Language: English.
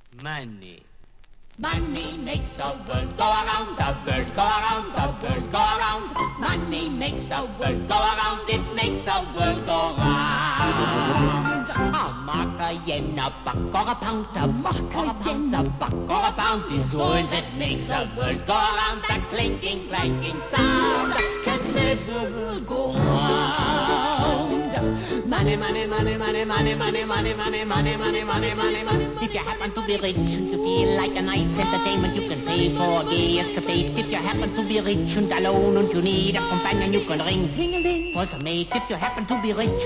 Money. Money makes the world go around, the world go around, the world go around. Money makes the world go around, it makes the world go round. A mark, a yen, a buck, or a pound, a mark, or a pound, a buck, or a pound is all that makes the world go around. That clinking, clanking sound that makes the world go round. Money, money, money, money, money, money, money, money, money, money, money, money, money. If you happen to be rich and you feel like a night's entertainment, you can pay for a gay escapade. If you happen to be rich and alone and you need a companion, you can ring ting-a-ling for some mate. If you happen to be rich